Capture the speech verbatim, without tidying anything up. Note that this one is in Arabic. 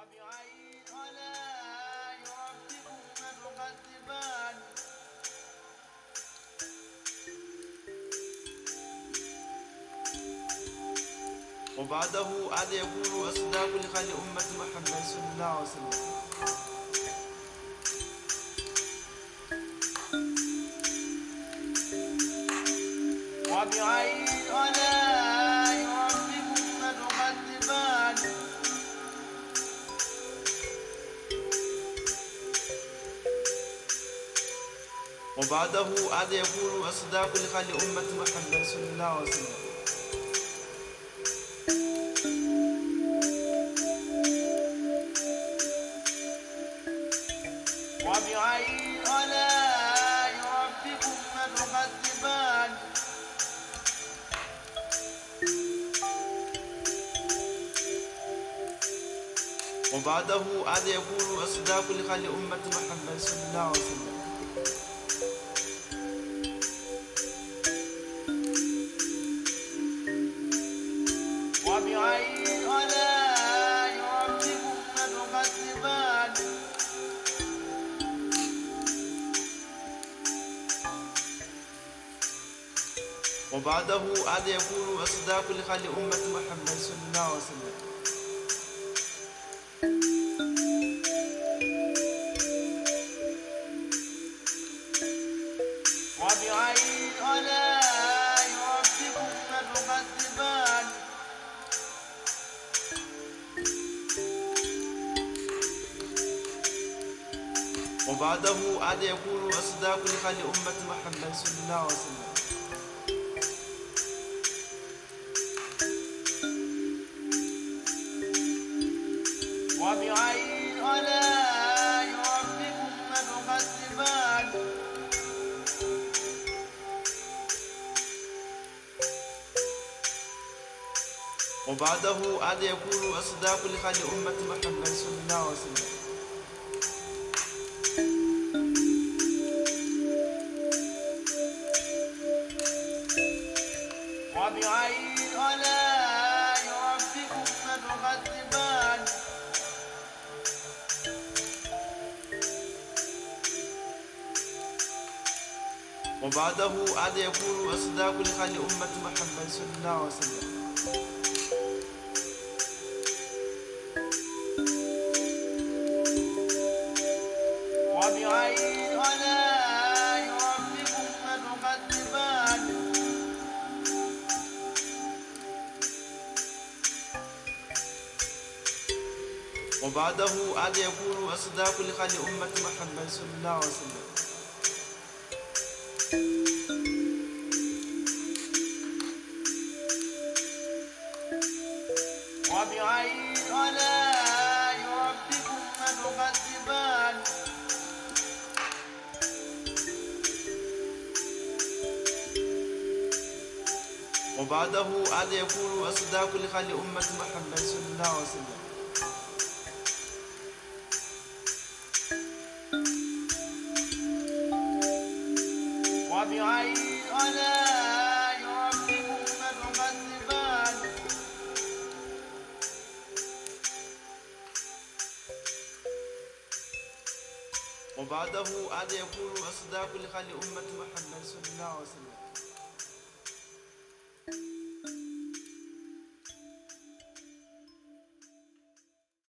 وبعين ولا يربكم المكذبان وبعده عاد يكون أصداق لخير أمة محمد صلى الله عليه وسلم. وبعين ولا يربكم المكذبان وبعده عاد يكون أصداق لخير أمة محمد صلى الله عليه وسلم. وبعين ولا يربكم المكذبان وبعده عاد يكون أصداق لخير أمة محمد صلى الله عليه وسلم. وبعين ولا يربكم المكذبان وبعده عاد يكون أصداق لخير أمة محمد صلى الله عليه وسلم. وبعين ولا يربكم المكذبان وبعده عاد يكون أصداق لخير أمة محمد صلى الله عليه وسلم. وبعين ولا يربكم المكذبان وبعده عاد يكون أصداق لخير أمة محمد صلى الله عليه وسلم. وبعين ولا يربكم المكذبان وبعده عاد يكون أصداق لخير أمة محمد صلى الله عليه وسلم. وبعين ولا يربكم المكذبان وبعده عاد يكون أصداق لخير أمة محمد صلى الله عليه وسلم. وبعين ولا يربكم المكذبان وبعده عاد يكون أصداق لخير أمة محمد صلى الله عليه وسلم. وبعين ولا يربكم المكذبان وبعده عاد يكون أصداق لخير أمة محمد صلى الله عليه وسلم.